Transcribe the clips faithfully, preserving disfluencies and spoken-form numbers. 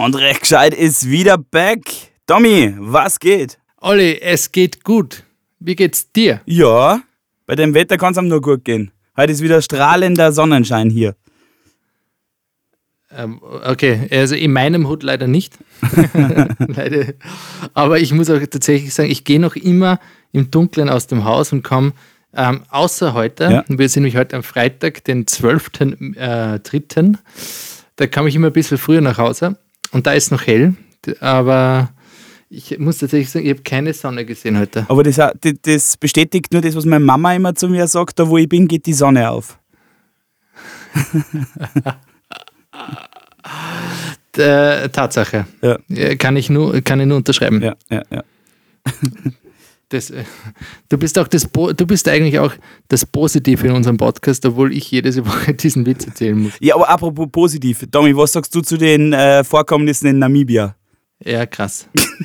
Und recht gescheit ist wieder back. Tommy, was geht? Olli, es geht gut. Wie geht's dir? Ja, bei dem Wetter kann es einem nur gut gehen. Heute ist wieder strahlender Sonnenschein hier. Ähm, okay, also in meinem Hut leider nicht. leider. Aber ich muss auch tatsächlich sagen, ich gehe noch immer im Dunkeln aus dem Haus und komme, ähm, außer heute, ja. Wir sind nämlich heute am Freitag, den zwölften dritten Da komme ich immer ein bisschen früher nach Hause und da ist noch hell, aber ich muss tatsächlich sagen, ich habe keine Sonne gesehen heute. Aber das, das bestätigt nur das, was meine Mama immer zu mir sagt, da wo ich bin, geht die Sonne auf. äh, Tatsache. Ja. Kann ich nur, kann ich nur unterschreiben. Ja, ja, ja. Das, du bist auch das, du bist eigentlich auch das Positive in unserem Podcast, obwohl ich jede Woche diesen Witz erzählen muss. Ja, aber apropos positiv. Tommy, was sagst du zu den äh, Vorkommnissen in Namibia? Ja, krass.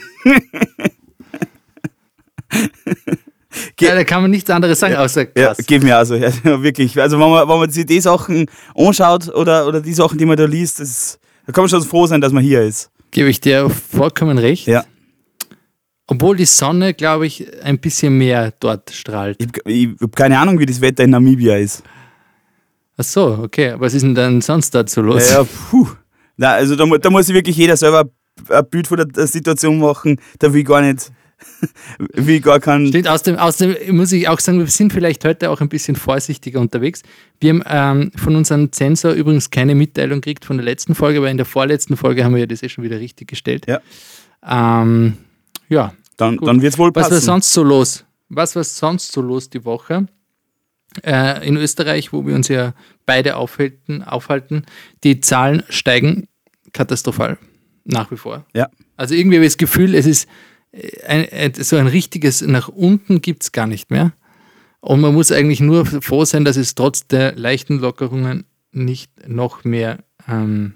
Ja, da kann man nichts anderes sagen, außer krass. Ja, geht mir also, ja, wirklich. Also wenn man, wenn man sich die Sachen anschaut oder, oder die Sachen, die man da liest, das, da kann man schon froh sein, dass man hier ist. Gebe ich dir vollkommen recht. Ja. Obwohl die Sonne, glaube ich, ein bisschen mehr dort strahlt. Ich, ich habe keine Ahnung, wie das Wetter in Namibia ist. Ach so, okay. Was ist denn dann sonst dort so los? Ja, puh. Na, also da, da muss sich wirklich jeder selber ein Bild von der Situation machen. Da will ich gar nicht, will ich gar keinen... Stimmt, außerdem, außerdem muss ich auch sagen, wir sind vielleicht heute auch ein bisschen vorsichtiger unterwegs. Wir haben ähm, von unserem Zensor übrigens keine Mitteilung gekriegt von der letzten Folge, aber in der vorletzten Folge haben wir ja das eh schon wieder richtig gestellt. Ja. Ähm, Ja, dann, dann wird es wohl passen. Was war sonst so los? Was war sonst so los die Woche? Äh, in Österreich, wo wir uns ja beide aufhalten, aufhalten, die Zahlen steigen katastrophal, nach wie vor. Ja. Also irgendwie habe ich das Gefühl, es ist ein, ein, so ein richtiges nach unten gibt es gar nicht mehr. Und man muss eigentlich nur froh sein, dass es trotz der leichten Lockerungen nicht noch mehr ähm,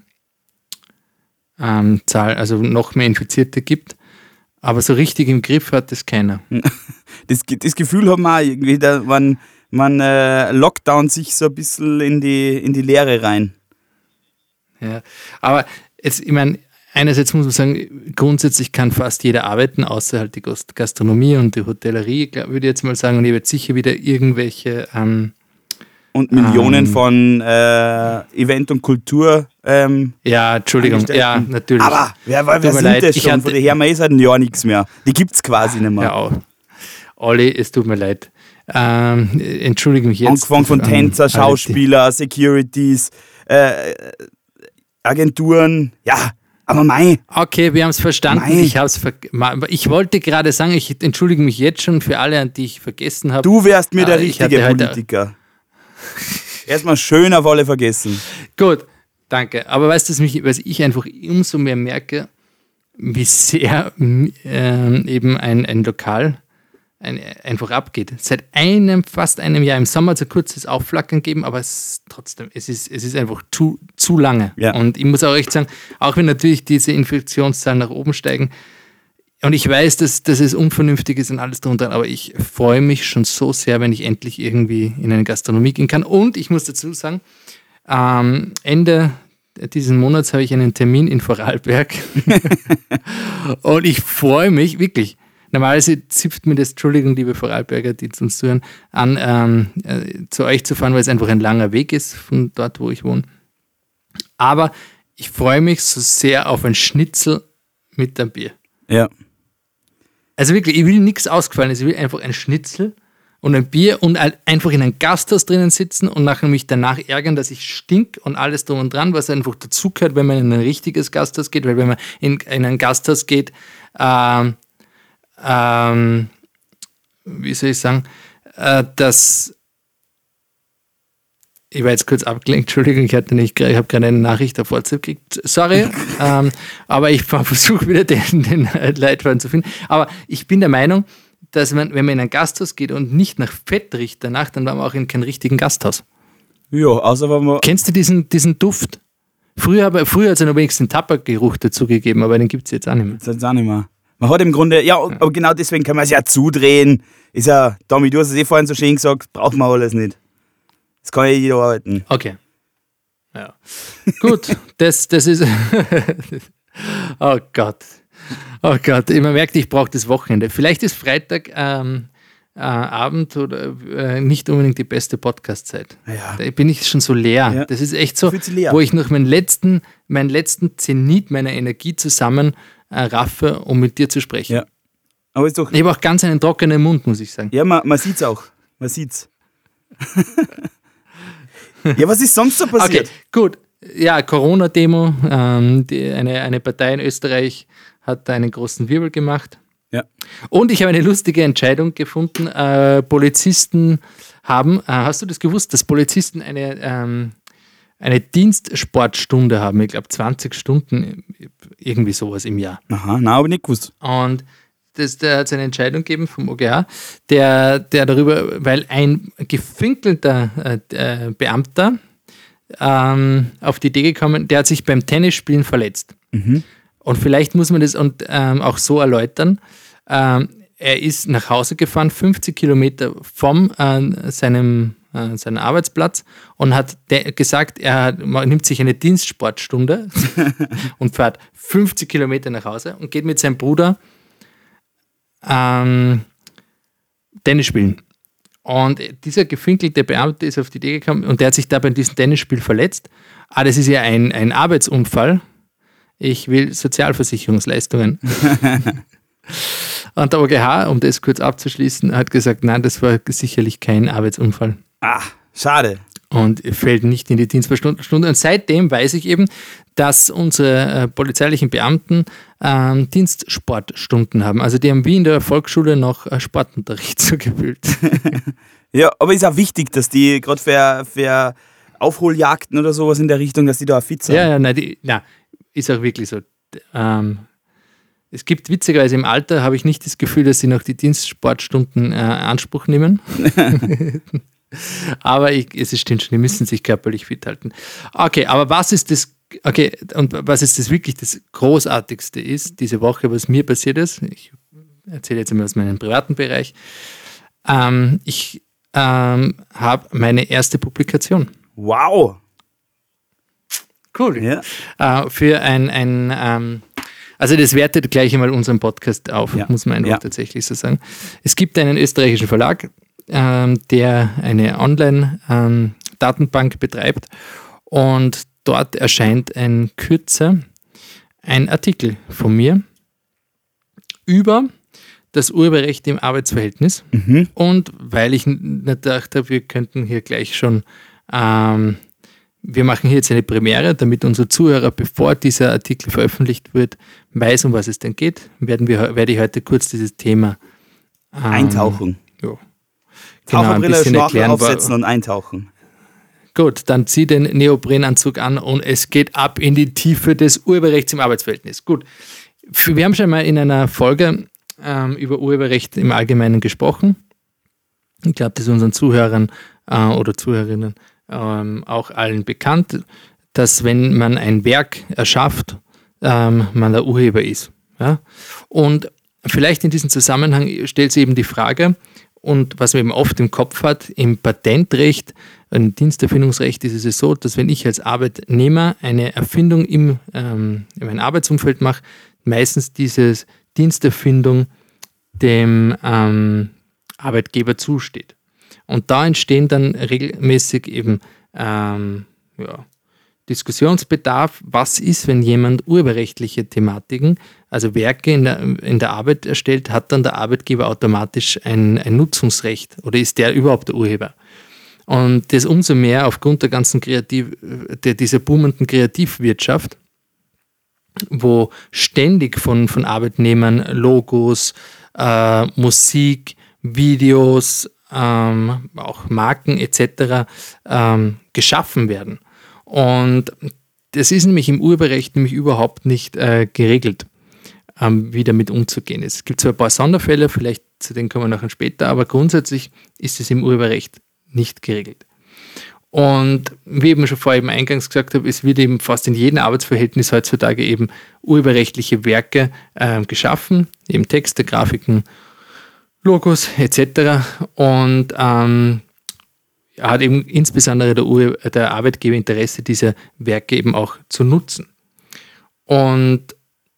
ähm, Zahl, also noch mehr Infizierte gibt. Aber so richtig im Griff hat das keiner. Das, das Gefühl hat man auch irgendwie, da, man, man äh, Lockdown sich so ein bisschen in die, in die Leere rein. Ja, aber jetzt, ich meine, einerseits muss man sagen, grundsätzlich kann fast jeder arbeiten, außer halt die Gastronomie und die Hotellerie, würde ich jetzt mal sagen. Und ich werde sicher wieder irgendwelche... Ähm, und Millionen ähm, von äh, Event und Kultur. Ähm, ja, Entschuldigung, ja, natürlich. Aber wer, wer, wer sind leid. das schon? Von daher ist seit einem Jahr nichts mehr. Die gibt es quasi nicht mehr. Ja, Olli, es tut mir leid. Ähm, entschuldige mich jetzt. Angefangen von Tänzer, Schauspieler, Securities, äh, Agenturen, ja, aber mei. Okay, wir haben es verstanden. Mei. Ich, hab's ver- ich wollte gerade sagen, ich entschuldige mich jetzt schon für alle, an die ich vergessen habe. Du wärst mir der äh, richtige Politiker. Erstmal schön auf alle vergessen. Gut, danke. Aber weißt du, mich, was ich einfach umso mehr merke, wie sehr äh, eben ein, ein Lokal ein, einfach abgeht. Seit einem, fast einem Jahr im Sommer so kurzes Aufflackern gegeben, aber es, trotzdem, es ist, es ist einfach zu, zu lange. Ja. Und ich muss auch echt sagen, auch wenn natürlich diese Infektionszahlen nach oben steigen, und ich weiß, dass, dass es unvernünftig ist und alles drunter, aber ich freue mich schon so sehr, wenn ich endlich irgendwie in eine Gastronomie gehen kann. Und ich muss dazu sagen, ähm, Ende diesen Monats habe ich einen Termin in Vorarlberg. Und ich freue mich wirklich. Normalerweise zipft mir das, Entschuldigung, liebe Vorarlberger, die uns zuhören, an, ähm, äh, zu euch zu fahren, weil es einfach ein langer Weg ist von dort, wo ich wohne. Aber ich freue mich so sehr auf ein Schnitzel mit einem Bier. Ja. Also wirklich, ich will nichts ausgefallen, ich will einfach ein Schnitzel und ein Bier und einfach in einem Gasthaus drinnen sitzen und nachher mich danach ärgern, dass ich stink und alles drum und dran, was einfach dazugehört, wenn man in ein richtiges Gasthaus geht, weil wenn man in, in ein Gasthaus geht, ähm, ähm, wie soll ich sagen, äh, dass ich war jetzt kurz abgelenkt, Entschuldigung, ich hatte nicht, ich habe gerade eine Nachricht auf WhatsApp gekriegt, sorry, ähm, aber ich versuche wieder den, den Leitfaden zu finden. Aber ich bin der Meinung, dass man, wenn man in ein Gasthaus geht und nicht nach Fett riecht danach, dann war man auch in keinem richtigen Gasthaus. Ja, außer wenn man... Kennst du diesen, diesen Duft? Früher, früher hat es ja noch wenigstens einen Tabakgeruch dazugegeben, aber den gibt es jetzt auch nicht mehr. Das ist auch nicht mehr. Man hat im Grunde, ja, ja, aber genau deswegen kann man es ja zudrehen. Ist ja, Tommy, du hast es eh vorhin so schön gesagt, braucht man alles nicht. Das kann ja jeder arbeiten. Okay. Ja. Gut, das, das ist. Oh Gott. Oh Gott. Man merkt, ich brauche das Wochenende. Vielleicht ist Freitag ähm, äh, Abend oder äh, nicht unbedingt die beste Podcast-Zeit. Ja. Da bin ich schon so leer. Ja. Das ist echt so, Fühlt sich leer. wo ich noch meinen letzten, meinen letzten Zenit meiner Energie zusammen äh, raffe, um mit dir zu sprechen. Ja. Aber ist doch. Ich habe auch ganz einen trockenen Mund, muss ich sagen. Ja, man, man sieht's auch. Man sieht's. Ja, was ist sonst so passiert? Okay, gut. Ja, Corona-Demo. Ähm, die, eine, eine Partei in Österreich hat da einen großen Wirbel gemacht. Ja. Und ich habe eine lustige Entscheidung gefunden. Äh, Polizisten haben, äh, hast du das gewusst, dass Polizisten eine, ähm, eine Dienstsportstunde haben? Ich glaube zwanzig Stunden, irgendwie sowas im Jahr. Aha, na, habe ich nicht gewusst. Und das, da hat es eine Entscheidung gegeben vom O G H, der, der darüber, weil ein gefinkelter äh, Beamter ähm, auf die Idee gekommen, der hat sich beim Tennisspielen verletzt. Mhm. Und vielleicht muss man das und, ähm, auch so erläutern. Ähm, er ist nach Hause gefahren, fünfzig Kilometer vom äh, seinem, äh, seinem Arbeitsplatz und hat de- gesagt, er hat, man nimmt sich eine Dienstsportstunde und fährt fünfzig Kilometer nach Hause und geht mit seinem Bruder ähm, Tennis spielen. Und dieser gefinkelte Beamte ist auf die Idee gekommen und der hat sich da bei diesem Tennisspiel verletzt. Ah, das ist ja ein, ein Arbeitsunfall. Ich will Sozialversicherungsleistungen. Und der O G H, um das kurz abzuschließen, hat gesagt, nein, das war sicherlich kein Arbeitsunfall. Ah, schade. Und fällt nicht in die Dienstsportstunde. Und seitdem weiß ich eben, dass unsere äh, polizeilichen Beamten ähm, Dienstsportstunden haben. Also die haben wie in der Volksschule noch äh, Sportunterricht zugebildet. Ja, aber ist auch wichtig, dass die gerade für, für Aufholjagden oder sowas in der Richtung, dass die da auch fit sind. Ja, ja, nein, die, nein, ist auch wirklich so. Ähm, es gibt witzigerweise im Alter, habe ich nicht das Gefühl, dass sie noch die Dienstsportstunden äh, in Anspruch nehmen. Aber ich, es stimmt schon, die müssen sich körperlich fit halten. Okay, aber was ist das, okay, und was ist das wirklich das Großartigste ist, diese Woche, was mir passiert ist? Ich erzähle jetzt einmal aus meinem privaten Bereich. Ähm, ich ähm, habe meine erste Publikation. Wow. Cool. Ja. Äh, für ein, ein ähm, also das wertet gleich einmal unseren Podcast auf, Ja. muss man einfach Ja. tatsächlich so sagen. Es gibt einen österreichischen Verlag, ähm, der eine Online-Datenbank ähm, betreibt und dort erscheint ein Kürzer, ein Artikel von mir über das Urheberrecht im Arbeitsverhältnis. Mhm. Und weil ich nicht gedacht habe, wir könnten hier gleich schon ähm, wir machen hier jetzt eine Premiere, damit unser Zuhörer, bevor dieser Artikel veröffentlicht wird, weiß, um was es denn geht, werden wir, werde ich heute kurz dieses Thema ähm, Eintauchen. Ja, Taucherbrille, ein bisschen Schnorchel erklären. aufsetzen und eintauchen. Gut, dann zieh den Neoprenanzug an und es geht ab in die Tiefe des Urheberrechts im Arbeitsverhältnis. Gut, wir haben schon mal in einer Folge ähm, über Urheberrecht im Allgemeinen gesprochen. Ich glaube, das ist unseren Zuhörern äh, oder Zuhörerinnen ähm, auch allen bekannt, dass wenn man ein Werk erschafft, ähm, man der Urheber ist. Ja? Und vielleicht in diesem Zusammenhang stellt sich eben die Frage, und was man eben oft im Kopf hat, im Patentrecht, im Diensterfindungsrecht ist es so, dass wenn ich als Arbeitnehmer eine Erfindung im, ähm, in meinem Arbeitsumfeld mache, meistens diese Diensterfindung dem ähm, Arbeitgeber zusteht. Und da entstehen dann regelmäßig eben ähm, ja, Diskussionsbedarf, was ist, wenn jemand urheberrechtliche Thematiken, also Werke in der, in der Arbeit erstellt, hat dann der Arbeitgeber automatisch ein, ein Nutzungsrecht oder ist der überhaupt der Urheber? Und das umso mehr aufgrund der ganzen Kreativ, der, dieser boomenden Kreativwirtschaft, wo ständig von, von Arbeitnehmern Logos, äh, Musik, Videos, ähm, auch Marken et cetera ähm, geschaffen werden. Und das ist nämlich im Urheberrecht nämlich überhaupt nicht äh, geregelt, ähm, wie damit umzugehen ist. Es gibt zwar ein paar Sonderfälle, vielleicht zu denen kommen wir nachher später, aber grundsätzlich ist es im Urheberrecht nicht geregelt. Und wie ich eben schon vorher eben eingangs gesagt habe, es wird eben fast in jedem Arbeitsverhältnis heutzutage eben urheberrechtliche Werke äh, geschaffen, eben Texte, Grafiken, Logos et cetera. Und ähm, hat eben insbesondere der, Ur- der Arbeitgeber Interesse, diese Werke eben auch zu nutzen. Und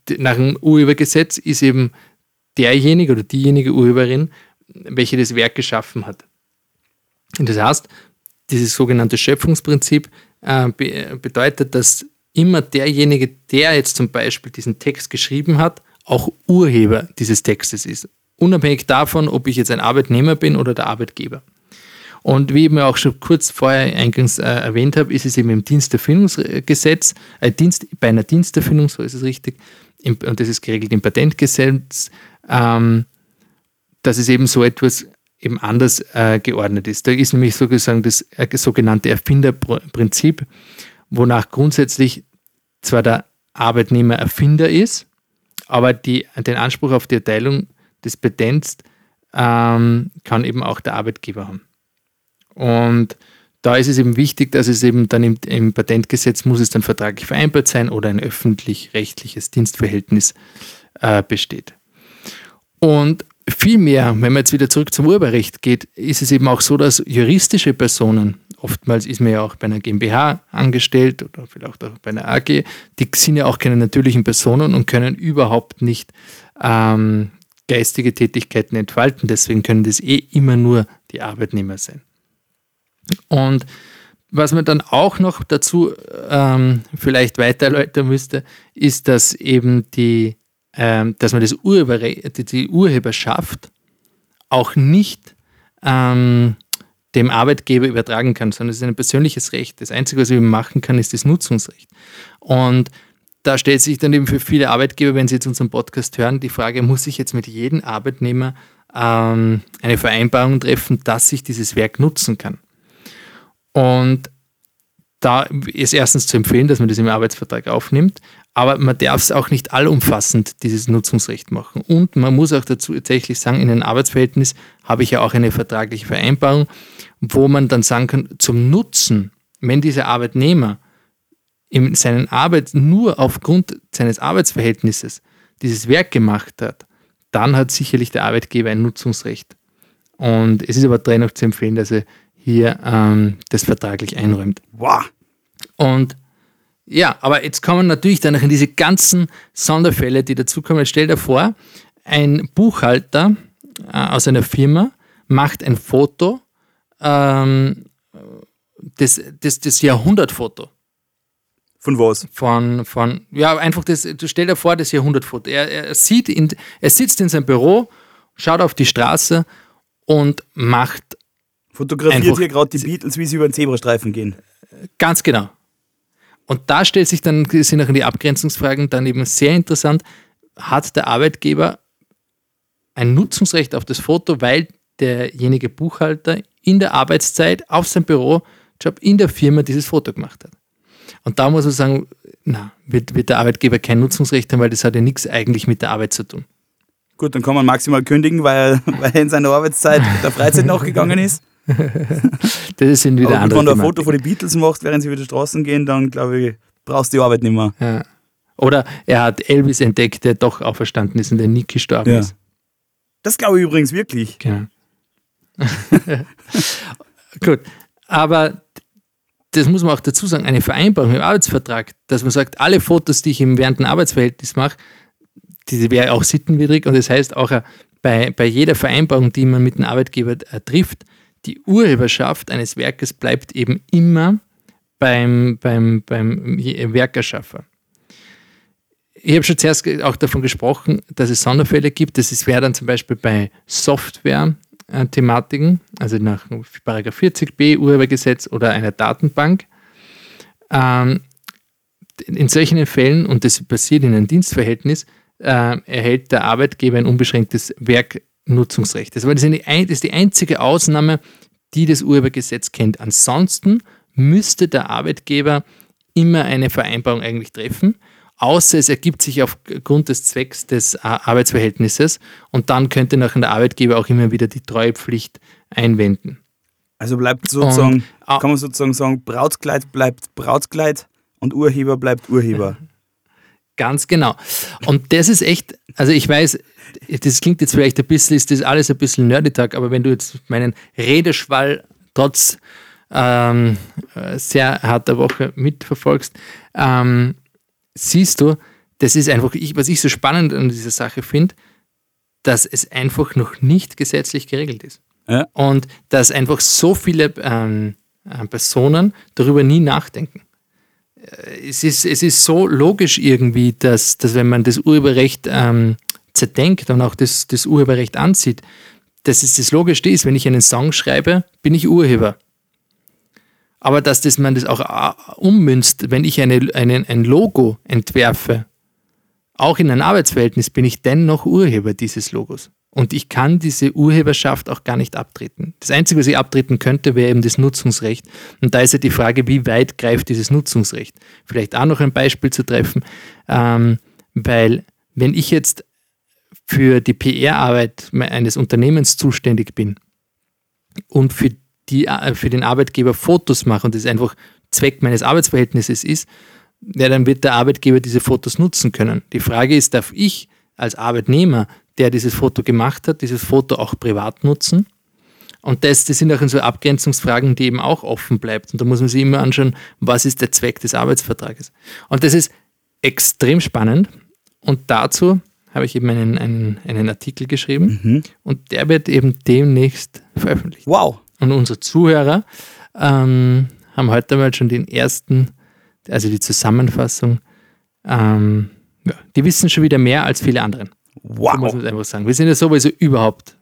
nach dem Urhebergesetz ist eben derjenige oder diejenige Urheberin, welche das Werk geschaffen hat. Und das heißt, dieses sogenannte Schöpfungsprinzip äh, be- bedeutet, dass immer derjenige, der jetzt zum Beispiel diesen Text geschrieben hat, auch Urheber dieses Textes ist. Unabhängig davon, ob ich jetzt ein Arbeitnehmer bin oder der Arbeitgeber. Und wie ich mir auch schon kurz vorher eingangs äh, erwähnt habe, ist es eben im Diensterfindungsgesetz, äh, Dienst, bei einer Diensterfindung, so ist es richtig, im, und das ist geregelt im Patentgesetz, ähm, dass es eben so etwas eben anders äh, geordnet ist. Da ist nämlich sozusagen das äh, sogenannte Erfinderprinzip, wonach grundsätzlich zwar der Arbeitnehmer Erfinder ist, aber die, den Anspruch auf die Erteilung des Patents ähm, kann eben auch der Arbeitgeber haben. Und da ist es eben wichtig, dass es eben dann im, im Patentgesetz muss es dann vertraglich vereinbart sein oder ein öffentlich-rechtliches Dienstverhältnis äh, besteht. Und vielmehr, wenn man jetzt wieder zurück zum Urheberrecht geht, ist es eben auch so, dass juristische Personen, oftmals ist man ja auch bei einer GmbH angestellt oder vielleicht auch bei einer A G, die sind ja auch keine natürlichen Personen und können überhaupt nicht ähm, geistige Tätigkeiten entfalten. Deswegen können das eh immer nur die Arbeitnehmer sein. Und was man dann auch noch dazu ähm, vielleicht weiter erläutern müsste, ist, dass eben die, ähm, dass man das Urheberrecht, die Urheberschaft auch nicht ähm, dem Arbeitgeber übertragen kann, sondern es ist ein persönliches Recht. Das Einzige, was ich eben machen kann, ist das Nutzungsrecht. Und da stellt sich dann eben für viele Arbeitgeber, wenn sie jetzt unseren Podcast hören, die Frage, muss ich jetzt mit jedem Arbeitnehmer ähm, eine Vereinbarung treffen, dass ich dieses Werk nutzen kann? Und da ist erstens zu empfehlen, dass man das im Arbeitsvertrag aufnimmt, aber man darf es auch nicht allumfassend, dieses Nutzungsrecht machen. Und man muss auch dazu tatsächlich sagen, in einem Arbeitsverhältnis habe ich ja auch eine vertragliche Vereinbarung, wo man dann sagen kann, zum Nutzen, wenn dieser Arbeitnehmer in seiner Arbeit nur aufgrund seines Arbeitsverhältnisses dieses Werk gemacht hat, dann hat sicherlich der Arbeitgeber ein Nutzungsrecht. Und es ist aber dennoch zu empfehlen, dass er hier ähm, das vertraglich einräumt. Wow. Und ja, aber jetzt kommen natürlich dann noch in diese ganzen Sonderfälle, die dazukommen. Jetzt stell dir vor, ein Buchhalter äh, aus einer Firma macht ein Foto, ähm, das, das, das Jahrhundertfoto. Von was? Von, von, ja, einfach das, du stell dir vor, das Jahrhundertfoto. Er, er, sieht in, er sitzt in seinem Büro, schaut auf die Straße und macht Fotografiert einfach hier gerade die Beatles, wie sie über den Zebrastreifen gehen. Ganz genau. Und da stellt sich dann, sind auch die Abgrenzungsfragen dann eben sehr interessant. Hat der Arbeitgeber ein Nutzungsrecht auf das Foto, weil derjenige Buchhalter in der Arbeitszeit auf seinem Bürojob in der Firma dieses Foto gemacht hat? Und da muss man sagen, na, wird, wird der Arbeitgeber kein Nutzungsrecht haben, weil das hat ja nichts eigentlich mit der Arbeit zu tun. Gut, dann kann man maximal kündigen, weil, weil er in seiner Arbeitszeit der Freizeit nachgegangen ist. Das sind wieder Aber andere wenn du ein Thematik. Foto von den Beatles machst, während sie über die Straßen gehen, dann glaube ich, brauchst du die Arbeit nicht mehr. Ja. Oder er hat Elvis entdeckt, der doch auferstanden ist und der nie gestorben Ja. ist. Das glaube ich übrigens wirklich. Genau. Gut, aber das muss man auch dazu sagen, eine Vereinbarung im Arbeitsvertrag, dass man sagt, alle Fotos, die ich im während dem Arbeitsverhältnis mache, die wäre auch sittenwidrig und das heißt auch bei, bei jeder Vereinbarung, die man mit dem Arbeitgeber äh, trifft, die Urheberschaft eines Werkes bleibt eben immer beim, beim, beim Werkerschaffer. Ich habe schon zuerst auch davon gesprochen, dass es Sonderfälle gibt. Das wäre dann zum Beispiel bei Software-Thematiken, also nach Paragraph vierzig b Urhebergesetz oder einer Datenbank. Ähm, in solchen Fällen, und das passiert in einem Dienstverhältnis, äh, erhält der Arbeitgeber ein unbeschränktes Werknutzungsrecht. Das, das ist die einzige Ausnahme, die das Urhebergesetz kennt. Ansonsten müsste der Arbeitgeber immer eine Vereinbarung eigentlich treffen, außer es ergibt sich aufgrund des Zwecks des Arbeitsverhältnisses und dann könnte nachher der Arbeitgeber auch immer wieder die Treuepflicht einwenden. Also bleibt sozusagen, und, kann man sozusagen sagen, Brautkleid bleibt Brautkleid und Urheber bleibt Urheber. Ganz genau. Und das ist echt, also ich weiß, das klingt jetzt vielleicht ein bisschen, ist das alles ein bisschen Nerdy-Tag, aber wenn du jetzt meinen Redeschwall trotz ähm, sehr harter Woche mitverfolgst, ähm, siehst du, das ist einfach, ich, was ich so spannend an dieser Sache finde, dass es einfach noch nicht gesetzlich geregelt ist. Ja. Und dass einfach so viele ähm, Personen darüber nie nachdenken. Es ist, es ist so logisch irgendwie, dass, dass wenn man das Urheberrecht ähm, zerdenkt und auch das, das Urheberrecht ansieht, dass es das Logischste ist, wenn ich einen Song schreibe, bin ich Urheber. Aber dass das, man das auch ummünzt, wenn ich eine, eine, ein Logo entwerfe, auch in einem Arbeitsverhältnis bin ich dennoch Urheber dieses Logos. Und ich kann diese Urheberschaft auch gar nicht abtreten. Das Einzige, was ich abtreten könnte, wäre eben das Nutzungsrecht. Und da ist ja die Frage, wie weit greift dieses Nutzungsrecht? Vielleicht auch noch ein Beispiel zu treffen, ähm, weil wenn ich jetzt für die P R-Arbeit eines Unternehmens zuständig bin und für, die, für den Arbeitgeber Fotos mache und das einfach Zweck meines Arbeitsverhältnisses ist, ja, dann wird der Arbeitgeber diese Fotos nutzen können. Die Frage ist, darf ich als Arbeitnehmer, der dieses Foto gemacht hat, dieses Foto auch privat nutzen? Und das, das sind auch so Abgrenzungsfragen, die eben auch offen bleibt. Und da muss man sich immer anschauen, was ist der Zweck des Arbeitsvertrages. Und das ist extrem spannend. Und dazu habe ich eben einen, einen, einen Artikel geschrieben. Mhm. Und der wird eben demnächst veröffentlicht. Wow. Und unsere Zuhörer ähm, haben heute mal schon den ersten, also die Zusammenfassung, ähm, ja, die wissen schon wieder mehr als viele anderen. Wow. So muss man einfach sagen. Wir sind ja sowieso überhaupt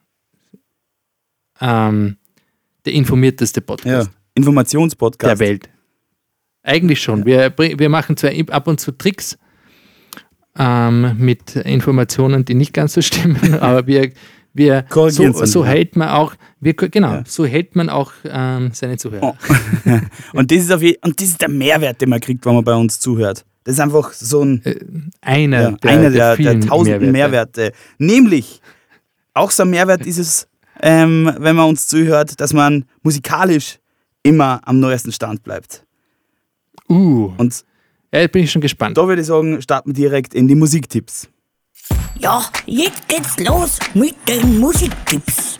ähm, der informierteste Podcast ja. Informationspodcast der Welt. Eigentlich schon. Ja. Wir, wir machen zwar ab und zu Tricks ähm, mit Informationen, die nicht ganz so stimmen, aber wir, wir so, so hält man auch, wir, genau, ja. so hält man auch ähm, seine Zuhörer. Oh. und, das ist auf je, und das ist der Mehrwert, den man kriegt, wenn man bei uns zuhört. Das ist einfach so ein äh, einer, ja, der, einer der, der, der tausenden Mehrwerte. Mehrwerte. Nämlich, auch so ein Mehrwert ist es, ähm, wenn man uns zuhört, dass man musikalisch immer am neuesten Stand bleibt. Uh, und ja, jetzt bin ich schon gespannt. Da würde ich sagen, starten wir direkt in die Musiktipps. Ja, jetzt geht's los mit den Musiktipps.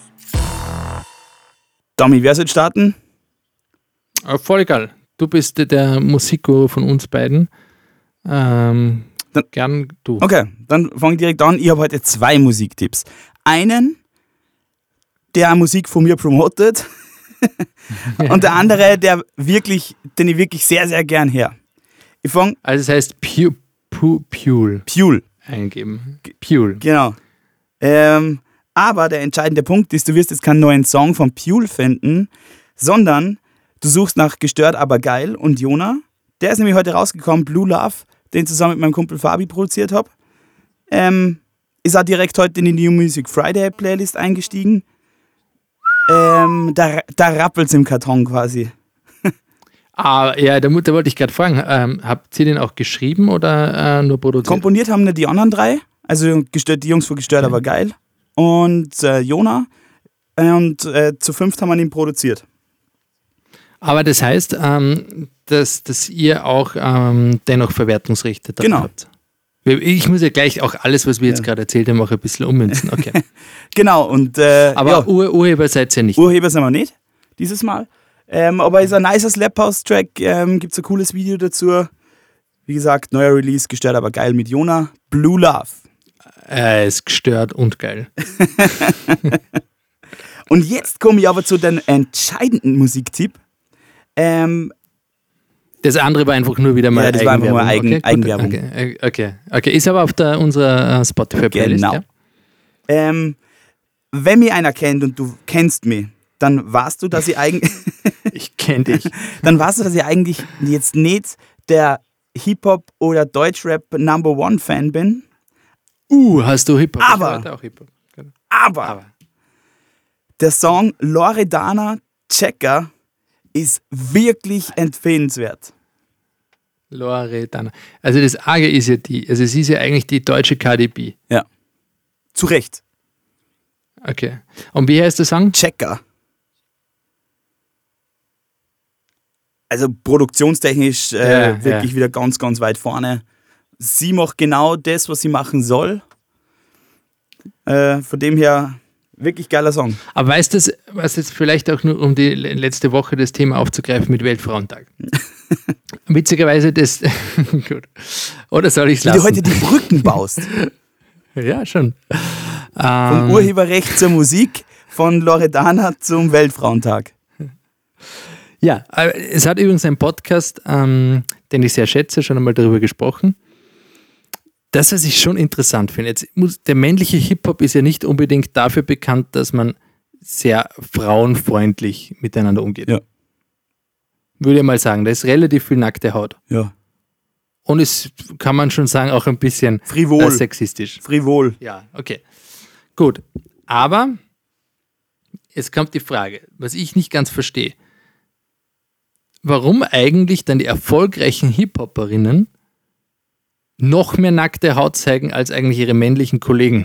Tommy, wer soll starten? Äh, voll egal. Du bist der Musikguru von uns beiden. Ähm, dann, gern du. Okay, dann fange ich direkt an. Ich habe heute zwei Musiktipps. Einen, der Musik von mir promotet und der andere, der wirklich, den ich wirklich sehr, sehr gern höre. Ich fange. Also es heißt Pule. Pule. Pule. Eingeben. Pule. Genau. Ähm, aber der entscheidende Punkt ist, du wirst jetzt keinen neuen Song von Pule finden, sondern du suchst nach Gestört, aber geil und Jona. Der ist nämlich heute rausgekommen, Blue Love, den ich zusammen mit meinem Kumpel Fabi produziert habe. Ähm, ist auch direkt heute in die New Music Friday Playlist eingestiegen. Ähm, da da rappelt es im Karton quasi. Ah, ja, da, da wollte ich gerade fragen, ähm, habt ihr den auch geschrieben oder äh, nur produziert? Komponiert haben nicht die anderen drei, also gestört, die Jungs von Gestört, okay. aber geil. Und äh, Jona. Und äh, zu fünft haben wir ihn produziert. Aber das heißt, ähm, dass, dass ihr auch ähm, dennoch Verwertungsrechte dafür genau. habt. Ich muss ja gleich auch alles, was wir jetzt ja. gerade erzählt haben, auch ein bisschen ummünzen. Okay. genau. Und, äh, aber ja. Ur- Urheber seid ihr nicht. Urheber sind wir nicht, dieses Mal. Ähm, aber es ist ein nicer Slap-House-Track, ähm, gibt es ein cooles Video dazu. Wie gesagt, neuer Release, gestört, aber geil mit Jona. Blue Love. Er ist gestört und geil. Und jetzt komme ich aber zu dem entscheidenden Musiktipp. Ähm, das andere war einfach nur wieder mal ja, das war einfach nur Eigen, okay, Eigenwerbung. Okay, okay, okay. Ist aber auf der, unserer uh, Spotify-Playlist. Genau. Ja? Ähm, wenn mich einer kennt und du kennst mich, dann weißt du, dass ich eigentlich... ich kenne dich. Dann weißt du, dass ich eigentlich jetzt nicht der Hip-Hop- oder Deutschrap Number One Fan bin. Uh, hast du Hip-Hop? Aber, ich auch Hip-Hop. Genau. aber, aber, der Song Loredana Checker ist wirklich empfehlenswert. Loredana. Also das Arge ist ja die, also es ist ja eigentlich die deutsche K D B. Ja. Zu Recht. Okay. Und wie heißt der Song? Checker. Also produktionstechnisch äh, ja, wirklich ja. wieder ganz, ganz weit vorne. Sie macht genau das, was sie machen soll. Äh, von dem her wirklich geiler Song. Aber weißt du, was jetzt vielleicht auch nur um die letzte Woche das Thema aufzugreifen mit Weltfrauentag? witzigerweise das. Gut. Oder soll ich es Wie lassen? du heute die Brücken baust. Ja, schon. Vom Ähm, Urheberrecht zur Musik, von Loredana zum Weltfrauentag. Ja, äh, es hat übrigens einen Podcast, ähm, den ich sehr schätze, schon einmal darüber gesprochen. Das, was ich schon interessant finde, jetzt muss, der männliche Hip-Hop ist ja nicht unbedingt dafür bekannt, dass man sehr frauenfreundlich miteinander umgeht. Ja. Würde ich mal sagen, da ist relativ viel nackte Haut. Ja. Und es kann man schon sagen, auch ein bisschen Frivol. äh, sexistisch. Frivol. Ja, okay. Gut. Aber jetzt kommt die Frage, was ich nicht ganz verstehe. Warum eigentlich dann die erfolgreichen Hip-Hoperinnen noch mehr nackte Haut zeigen als eigentlich ihre männlichen Kollegen?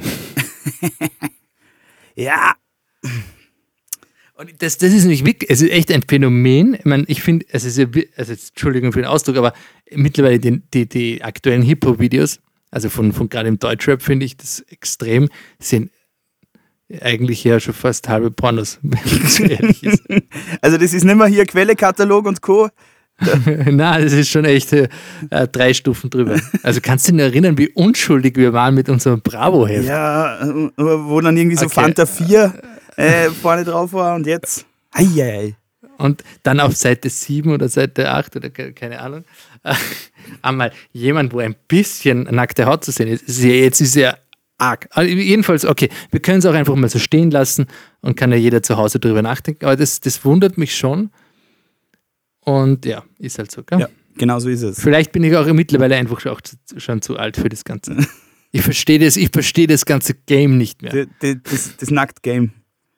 Ja. Und das, das ist nämlich wirklich, es ist echt ein Phänomen. Ich meine, ich finde, es ist ja, also jetzt, Entschuldigung für den Ausdruck, aber mittlerweile die, die, die aktuellen Hip-Hop-Videos, also von, von gerade im Deutschrap finde ich das extrem, sind eigentlich ja schon fast halbe Pornos, wenn man so ehrlich ist. Also das ist nicht mehr hier Quellekatalog und Co. Nein, das ist schon echt äh, drei Stufen drüber. Also kannst du dich noch erinnern, wie unschuldig wir waren mit unserem Bravo-Heft? Ja, äh, wo dann irgendwie so Okay. Fanta vier äh, vorne drauf war und jetzt. Eieiei. Und dann auf Seite sieben oder Seite acht oder ke- keine Ahnung, äh, einmal jemand, wo ein bisschen nackte Haut zu sehen ist. ist ja, jetzt ist ja arg. Also jedenfalls, okay, wir können es auch einfach mal so stehen lassen und kann ja jeder zu Hause drüber nachdenken. Aber das, das wundert mich schon. Und ja, ist halt so, gell? Ja, genau so ist es. Vielleicht bin ich auch mittlerweile einfach schon, auch zu, schon zu alt für das Ganze. Ich verstehe das, ich verstehe das ganze Game nicht mehr. D- d- Das, das Nackt-Game.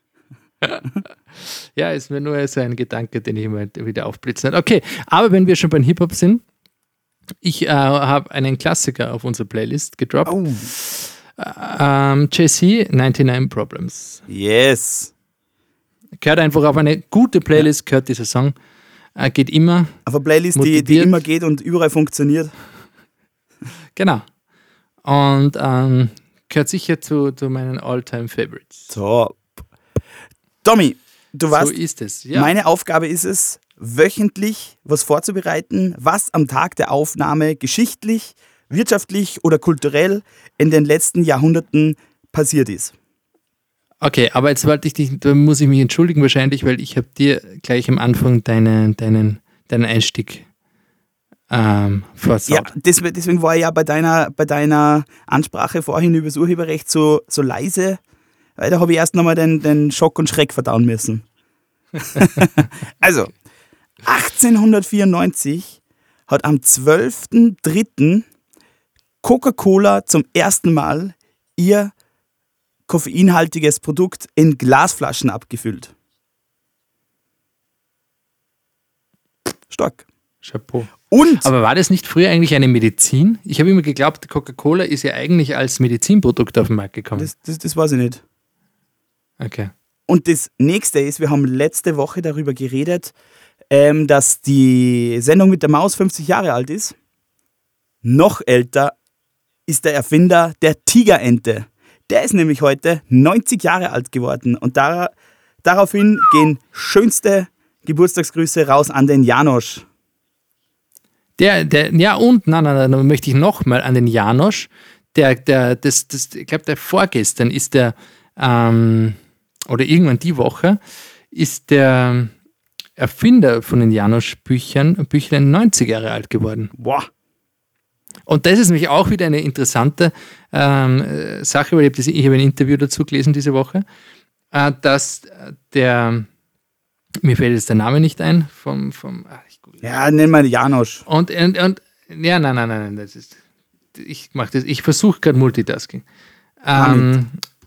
Ja, ist mir nur so ein Gedanke, den ich immer wieder aufblitzen hat. Okay, aber wenn wir schon beim Hip-Hop sind, ich äh, habe einen Klassiker auf unserer Playlist gedroppt. Oh. Ähm, J C, neunundneunzig Problems. Yes. Gehört einfach auf eine gute Playlist, gehört dieser Song. Äh, geht immer. Auf eine Playlist, die, die Motiviert. immer geht und überall funktioniert. Genau. Und ähm, gehört sicher zu, zu meinen All-Time-Favorites. Top. Tommy, du weißt, So ist es. Ja. meine Aufgabe ist es, wöchentlich was vorzubereiten, was am Tag der Aufnahme geschichtlich, wirtschaftlich oder kulturell in den letzten Jahrhunderten passiert ist. Okay, aber jetzt wollte ich dich, da muss ich mich entschuldigen wahrscheinlich, weil ich habe dir gleich am Anfang deine, deinen, deinen Einstieg ähm, Ja, versaut. des- deswegen war ich ja bei deiner, bei deiner Ansprache vorhin über das Urheberrecht so, so leise, weil da habe ich erst nochmal den, den Schock und Schreck verdauen müssen. Also, achtzehnhundertvierundneunzig hat am zwölften dritten Coca-Cola zum ersten Mal ihr koffeinhaltiges Produkt in Glasflaschen abgefüllt. Stark. Chapeau. Und Aber war das nicht früher eigentlich eine Medizin? Ich habe immer geglaubt, Coca-Cola ist ja eigentlich als Medizinprodukt auf den Markt gekommen. das, das, das weiß ich nicht. Okay. Und das nächste ist, wir haben letzte Woche darüber geredet, ähm, dass die Sendung mit der Maus fünfzig Jahre alt ist. Noch älter ist der Erfinder der Tigerente. Der ist nämlich heute neunzig Jahre alt geworden. Und dar- daraufhin gehen schönste Geburtstagsgrüße raus an den Janosch. Der, der, ja und, nein, nein, nein, dann möchte ich nochmal an den Janosch, der, der, das, das, ich glaube, der vorgestern ist der, ähm, oder irgendwann die Woche, ist der Erfinder von den Janosch-Büchern, Büchlein neunzig Jahre alt geworden. Boah. Und das ist nämlich auch wieder eine interessante ähm, äh, Sache, weil ich habe, das, ich habe ein Interview dazu gelesen diese Woche, äh, dass der, mir fällt jetzt der Name nicht ein, vom, vom ach, ich google. Ja, nenn mal Janosch. Und, und, und ja, nein, nein, nein, nein, das ist, ich mache das, ich versuche gerade Multitasking. Ähm,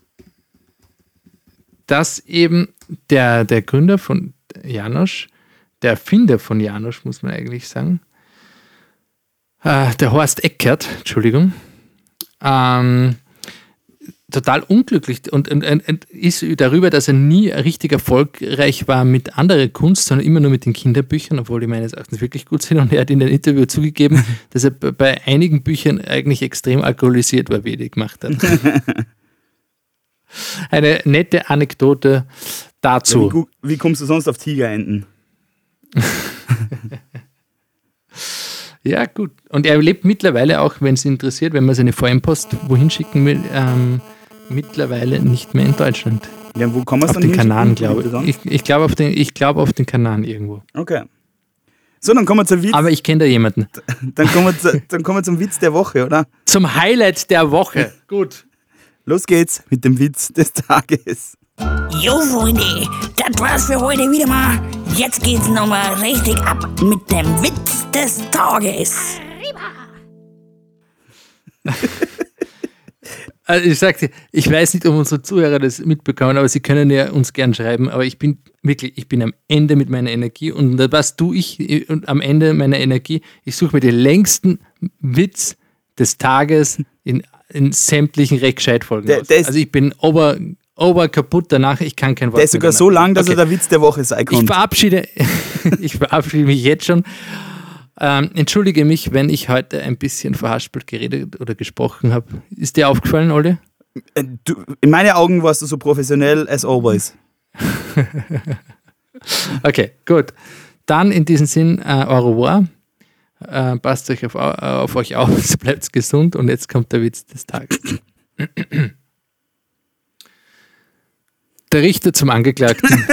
dass eben der, der Gründer von Janosch, der Erfinder von Janosch, muss man eigentlich sagen, äh, der Horst Eckert, Entschuldigung, ähm, total unglücklich und, und, und, und ist darüber, dass er nie richtig erfolgreich war mit anderer Kunst, sondern immer nur mit den Kinderbüchern, obwohl die meines Erachtens wirklich gut sind. Und er hat in dem Interview zugegeben, dass er bei- bei einigen Büchern eigentlich extrem alkoholisiert war, wie er die gemacht hat. Eine nette Anekdote dazu. Wie, gu- wie kommst du sonst auf Tigerenten? Ja, gut. Und er lebt mittlerweile auch, wenn es interessiert, wenn man seine V M-Post wohin schicken will, ähm, mittlerweile nicht mehr in Deutschland. Ja, wo kann man es Auf dann den Kanaren, glaube hinschicken? ich. Ich, ich glaube auf, den- ich glaub auf den Kanaren irgendwo. Okay. So, dann kommen wir, zur Witz, Aber ich kenne da jemanden. dann, kommen wir zu, dann kommen wir zum Witz der Woche, oder? Zum Highlight der Woche. Gut. Los geht's mit dem Witz des Tages. Jo, Freunde, das war's für heute wieder mal. Jetzt geht's nochmal richtig ab mit dem Witz des Tages. Also ich sagte, ich weiß nicht, ob unsere Zuhörer das mitbekommen, aber sie können ja uns gern schreiben, aber ich bin wirklich, ich bin am Ende mit meiner Energie und was tue ich und am Ende meiner Energie? Ich suche mir den längsten Witz des Tages in, in sämtlichen Rechtscheid-Folgen Der- aus. der ist- Also ich bin ober, ober kaputt danach, ich kann kein Wort Der ist mehr sogar danach. so lang, dass Okay. er der Witz der Woche sein Ich kann. verabschiede, ich verabschiede mich jetzt schon. Ähm, entschuldige mich, wenn ich heute ein bisschen verhaspelt geredet oder gesprochen habe. Ist dir aufgefallen, Olli? Äh, Du, in meinen Augen warst du so professionell as always. Okay, gut. Dann in diesem Sinn, äh, au revoir. Äh, passt euch auf, auf euch auf, bleibt gesund und jetzt kommt der Witz des Tages. Der Richter zum Angeklagten.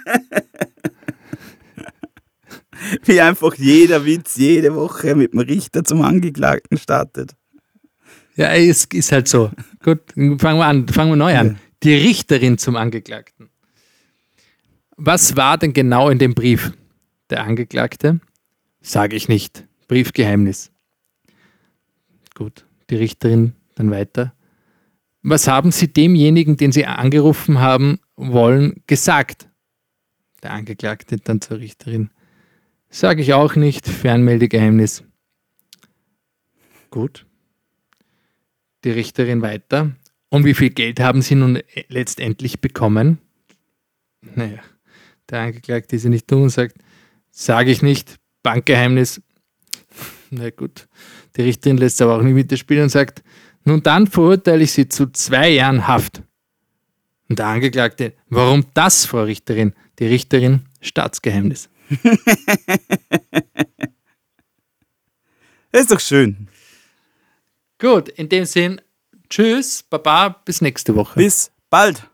Wie einfach jeder Witz jede Woche mit dem Richter zum Angeklagten startet. Ja, es ist halt so. Gut, fangen wir an, fangen wir neu an. Die Richterin zum Angeklagten. Was war denn genau in dem Brief? Der Angeklagte? Sage ich nicht. Briefgeheimnis. Gut, die Richterin dann weiter. Was haben Sie demjenigen, den Sie angerufen haben wollen, gesagt? Der Angeklagte dann zur Richterin. Sage ich auch nicht. Fernmeldegeheimnis. Gut. Die Richterin weiter. Und wie viel Geld haben Sie nun letztendlich bekommen? Naja, der Angeklagte ist ja nicht dumm und sagt, sage ich nicht, Bankgeheimnis. Na gut, die Richterin lässt aber auch nicht mitspielen und sagt, nun dann verurteile ich Sie zu zwei Jahren Haft. Und der Angeklagte, warum das, Frau Richterin? Die Richterin, Staatsgeheimnis. Das ist doch schön. Gut, in dem Sinn, tschüss, baba, bis nächste Woche. Bis bald.